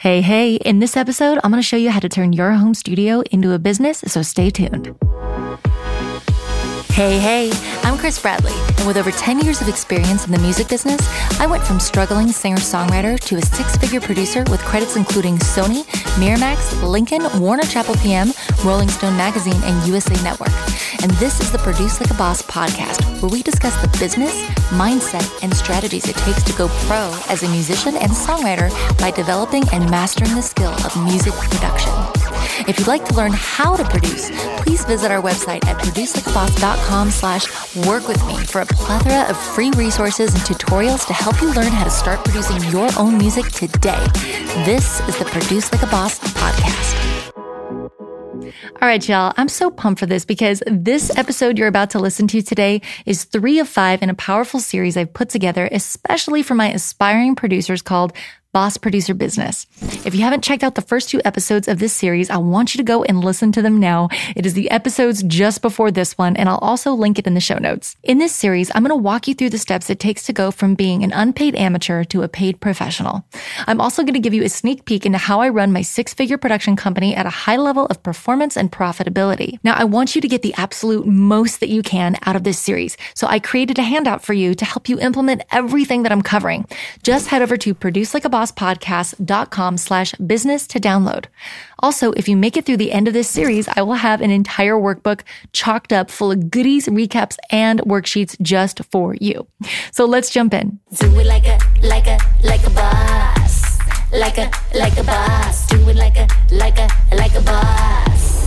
Hey, in this episode, I'm going to show you how to turn your home studio into a business, so stay tuned. Hey, I'm Chris Bradley, and with over 10 years of experience in the music business, I went from struggling singer-songwriter to a six-figure producer with credits including Sony, Miramax, Lincoln, Warner Chappell PM, Rolling Stone Magazine, and USA Network. And this is the Produce Like a Boss podcast, where we discuss the business, mindset, and strategies it takes to go pro as a musician and songwriter by developing and mastering the skill of music production. If you'd like to learn how to produce, please visit our website at producelikeaboss.com/work with me for a plethora of free resources and tutorials to help you learn how to start producing your own music today. This is the Produce Like a Boss podcast. All right, y'all, I'm so pumped for this because this episode you're about to listen to today is 3 of 5 in a powerful series I've put together, especially for my aspiring producers called Boss Producer Business. If you haven't checked out the first 2 episodes of this series, I want you to go and listen to them now. It is the episodes just before this one, and I'll also link it in the show notes. In this series, I'm going to walk you through the steps it takes to go from being an unpaid amateur to a paid professional. I'm also going to give you a sneak peek into how I run my 6-figure production company at a high level of performance and profitability. Now, I want you to get the absolute most that you can out of this series, so I created a handout for you to help you implement everything that I'm covering. Just head over to producelikeabosspodcast.com/business to download. Also, if you make it through the end of this series, I will have an entire workbook chalked up full of goodies, recaps, and worksheets just for you. So let's jump in. Do it like a boss. Like a boss. Do it like a boss.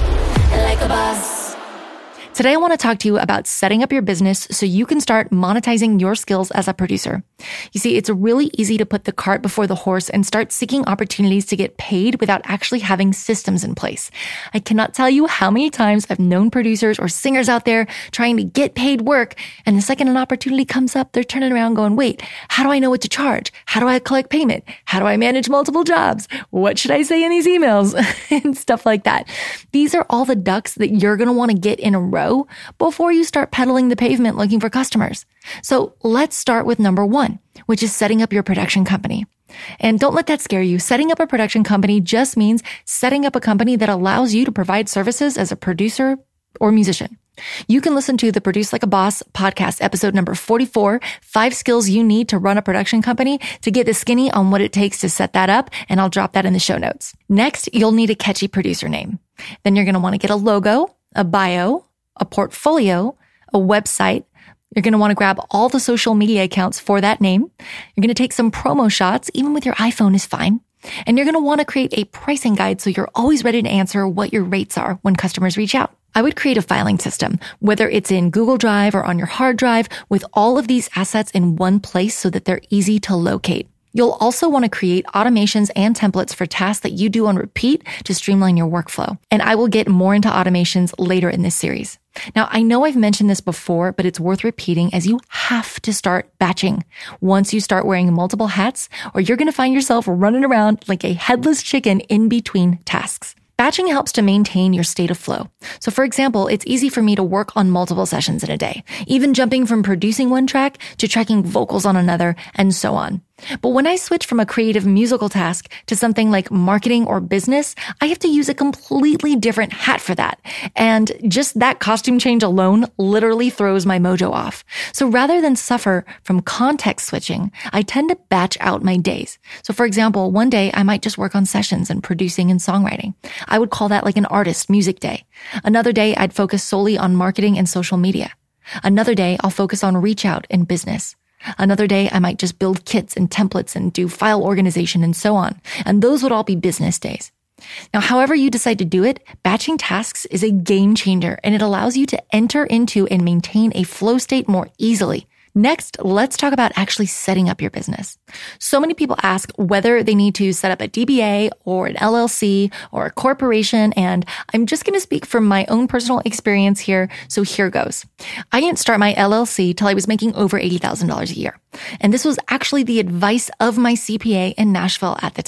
Like a boss. Today, I want to talk to you about setting up your business so you can start monetizing your skills as a producer. You see, it's really easy to put the cart before the horse and start seeking opportunities to get paid without actually having systems in place. I cannot tell you how many times I've known producers or singers out there trying to get paid work, and the second an opportunity comes up, they're turning around going, wait, how do I know what to charge? How do I collect payment? How do I manage multiple jobs? What should I say in these emails? And stuff like that. These are all the ducks that you're going to want to get in a row before you start pedaling the pavement looking for customers. So let's start with number 1, which is setting up your production company. And don't let that scare you. Setting up a production company just means setting up a company that allows you to provide services as a producer or musician. You can listen to the Produce Like a Boss podcast, episode number 44, 5 skills you need to run a production company, to get the skinny on what it takes to set that up, and I'll drop that in the show notes. Next, you'll need a catchy producer name. Then you're going to want to get a logo, a bio, a portfolio, a website. You're going to want to grab all the social media accounts for that name. You're going to take some promo shots, even with your iPhone is fine. And you're going to want to create a pricing guide so you're always ready to answer what your rates are when customers reach out. I would create a filing system, whether it's in Google Drive or on your hard drive, with all of these assets in one place so that they're easy to locate. You'll also want to create automations and templates for tasks that you do on repeat to streamline your workflow. And I will get more into automations later in this series. Now, I know I've mentioned this before, but it's worth repeating as you have to start batching once you start wearing multiple hats, or you're going to find yourself running around like a headless chicken in between tasks. Batching helps to maintain your state of flow. So for example, it's easy for me to work on multiple sessions in a day, even jumping from producing one track to tracking vocals on another, and so on. But when I switch from a creative musical task to something like marketing or business, I have to use a completely different hat for that. And just that costume change alone literally throws my mojo off. So rather than suffer from context switching, I tend to batch out my days. So for example, one day I might just work on sessions and producing and songwriting. I would call that like an artist music day. Another day I'd focus solely on marketing and social media. Another day I'll focus on reach out and business. Another day, I might just build kits and templates and do file organization and so on. And those would all be business days. Now, however you decide to do it, batching tasks is a game changer, and it allows you to enter into and maintain a flow state more easily. Next, let's talk about actually setting up your business. So many people ask whether they need to set up a DBA or an LLC or a corporation, and I'm just going to speak from my own personal experience here, so here goes. I didn't start my LLC till I was making over $80,000 a year, and this was actually the advice of my CPA in Nashville at the time.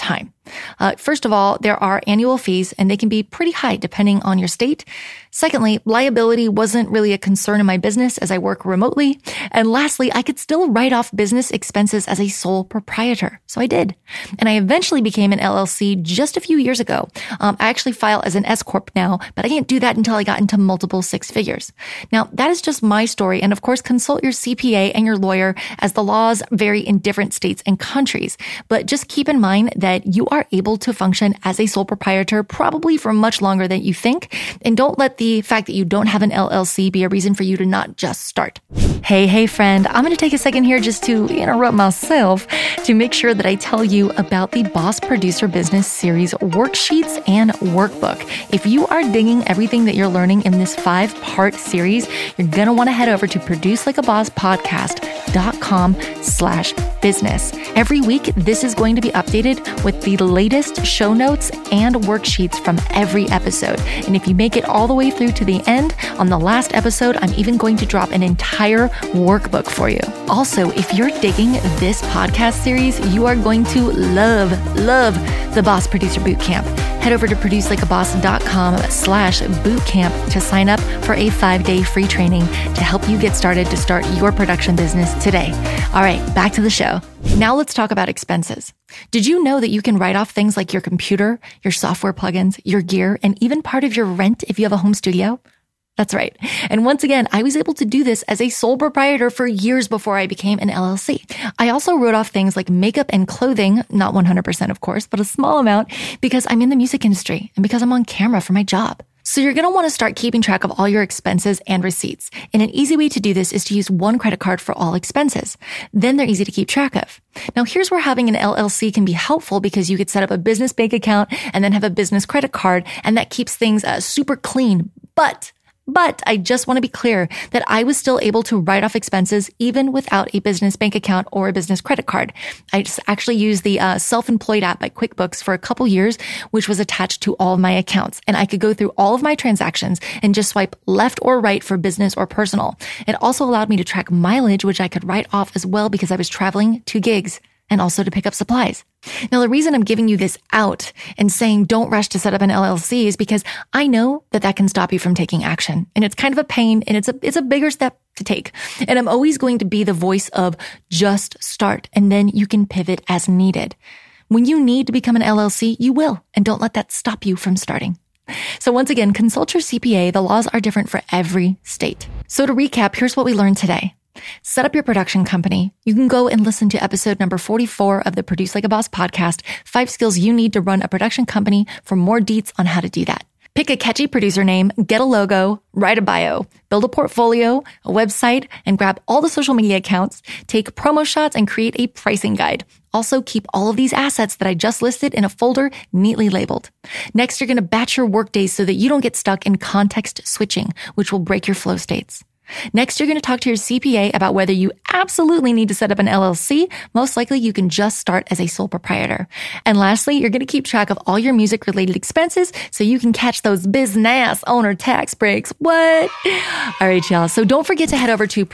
First of all, there are annual fees, and they can be pretty high depending on your state. Secondly, liability wasn't really a concern in my business as I work remotely. And lastly, I could still write off business expenses as a sole proprietor. So I did. And I eventually became an LLC just a few years ago. I actually file as an S Corp now, but I didn't do that until I got into multiple six figures. Now, that is just my story. And of course, consult your CPA and your lawyer as the laws vary in different states and countries. But just keep in mind that you are able to function as a sole proprietor probably for much longer than you think. And don't let the fact that you don't have an LLC be a reason for you to not just start. Hey, friend, I'm going to take a second here just to interrupt myself to make sure that I tell you about the Boss Producer Business Series worksheets and workbook. If you are digging everything that you're learning in this 5-part series, you're going to want to head over to producelikeabosspodcast.com/business. Every week, this is going to be updated with the latest show notes and worksheets from every episode. And if you make it all the way through to the end, on the last episode, I'm even going to drop an entire workbook for you. Also, if you're digging this podcast series, you are going to love the Boss Producer Bootcamp. Head over to producelikeaboss.com/bootcamp to sign up for a 5-day free training to help you get started to start your production business today. All right, back to the show. Now let's talk about expenses. Did you know that you can write off things like your computer, your software plugins, your gear, and even part of your rent if you have a home studio? That's right. And once again, I was able to do this as a sole proprietor for years before I became an LLC. I also wrote off things like makeup and clothing, not 100% of course, but a small amount because I'm in the music industry and because I'm on camera for my job. So you're going to want to start keeping track of all your expenses and receipts. And an easy way to do this is to use one credit card for all expenses. Then they're easy to keep track of. Now, here's where having an LLC can be helpful because you could set up a business bank account and then have a business credit card, and that keeps things super clean. But I just want to be clear that I was still able to write off expenses even without a business bank account or a business credit card. I just actually used the Self-Employed app by QuickBooks for a couple years, which was attached to all of my accounts. And I could go through all of my transactions and just swipe left or right for business or personal. It also allowed me to track mileage, which I could write off as well because I was traveling to gigs and also to pick up supplies. Now, the reason I'm giving you this out and saying don't rush to set up an LLC is because I know that can stop you from taking action. And it's kind of a pain and it's a bigger step to take. And I'm always going to be the voice of just start and then you can pivot as needed. When you need to become an LLC, you will, and don't let that stop you from starting. So once again, consult your CPA. The laws are different for every state. So to recap, here's what we learned today. Set up your production company. You can go and listen to episode number 44 of the Produce Like a Boss podcast, 5 skills you need to run a production company, for more deets on how to do that. Pick a catchy producer name, get a logo, write a bio, build a portfolio, a website, and grab all the social media accounts, take promo shots, and create a pricing guide. Also, keep all of these assets that I just listed in a folder neatly labeled. Next, you're going to batch your workdays so that you don't get stuck in context switching, which will break your flow states. Next, you're going to talk to your CPA about whether you absolutely need to set up an LLC. Most likely, you can just start as a sole proprietor. And lastly, you're going to keep track of all your music-related expenses so you can catch those business owner tax breaks. What? All right, y'all. So don't forget to head over to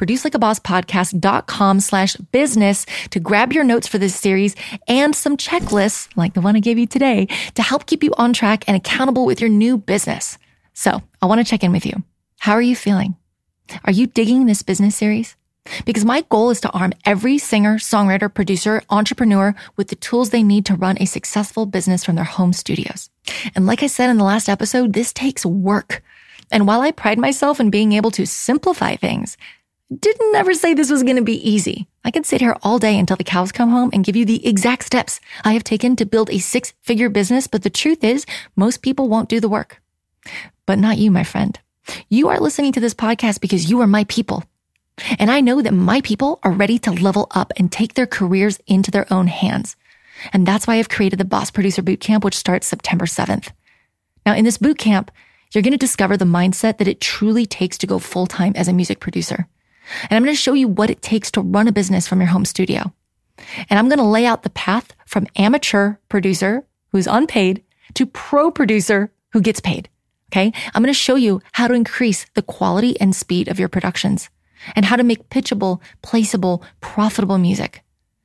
producelikeabosspodcast.com/business to grab your notes for this series and some checklists like the one I gave you today to help keep you on track and accountable with your new business. So I want to check in with you. How are you feeling? Are you digging this business series? Because my goal is to arm every singer, songwriter, producer, entrepreneur with the tools they need to run a successful business from their home studios. And like I said in the last episode, this takes work. And while I pride myself in being able to simplify things, didn't ever say this was going to be easy. I could sit here all day until the cows come home and give you the exact steps I have taken to build a 6-figure business. But the truth is, most people won't do the work. But not you, my friend. You are listening to this podcast because you are my people. And I know that my people are ready to level up and take their careers into their own hands. And that's why I've created the Boss Producer Bootcamp, which starts September 7th. Now, in this bootcamp, you're going to discover the mindset that it truly takes to go full-time as a music producer. And I'm going to show you what it takes to run a business from your home studio. And I'm going to lay out the path from amateur producer who's unpaid to pro producer who gets paid. Okay, I'm going to show you how to increase the quality and speed of your productions and how to make pitchable, placeable, profitable music.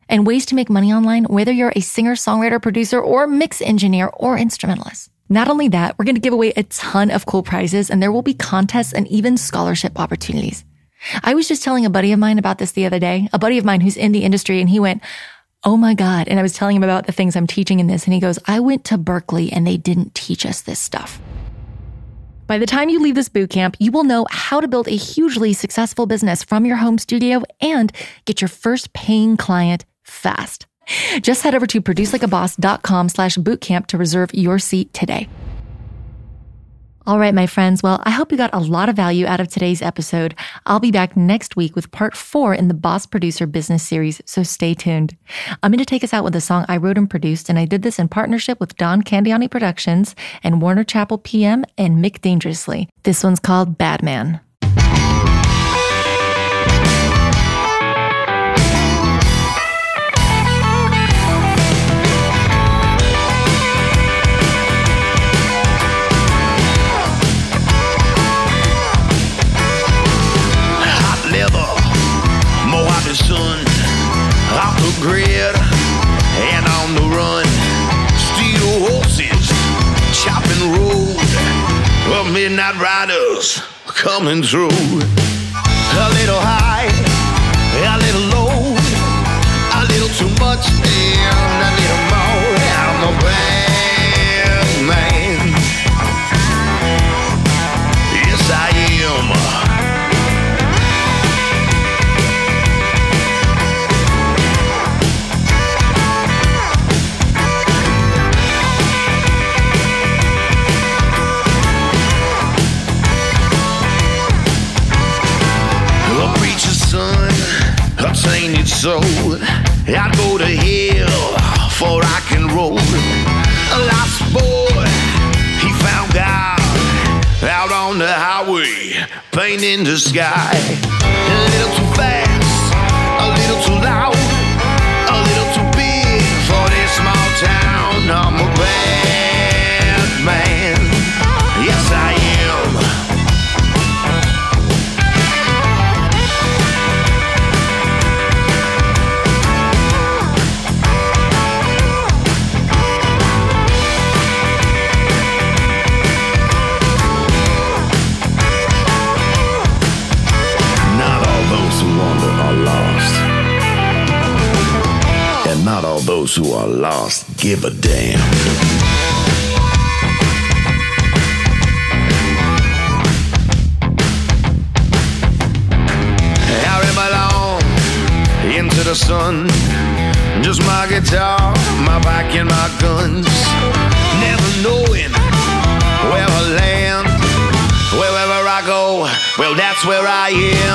and ways to make money online, whether you're a singer, songwriter, producer, or mix engineer or instrumentalist. Not only that, we're going to give away a ton of cool prizes, and there will be contests and even scholarship opportunities. I was just telling a buddy of mine about this the other day, a buddy of mine who's in the industry, and he went, "Oh my God." And I was telling him about the things I'm teaching in this, and he goes, "I went to Berkeley and they didn't teach us this stuff." By the time you leave this boot camp, you will know how to build a hugely successful business from your home studio and get your first paying client fast. Just head over to producelikeaboss.com/bootcamp to reserve your seat today. All right, my friends. Well, I hope you got a lot of value out of today's episode. I'll be back next week with part 4 in the Boss Producer Business Series, so stay tuned. I'm going to take us out with a song I wrote and produced, and I did this in partnership with Don Candiani Productions and Warner Chappell PM and Mick Dangerously. This one's called Bad Man. Sun off the grid and on the run, steel horses chopping road, midnight riders coming through. A little high, a little low, a little too much and a little more. I'm a bad man. Yes, I am. Son, a tainted soul. I'd go to hell for rock and roll. A lost boy, he found God out on the highway, painting the sky. A little too fast, a little too loud, a little too big for this small town. I'm a bad man. Yes, I am. Not all those who are lost give a damn. I ran along into the sun, just my guitar, my bike and my guns, never knowing where I land. Wherever I go, well, that's where I am.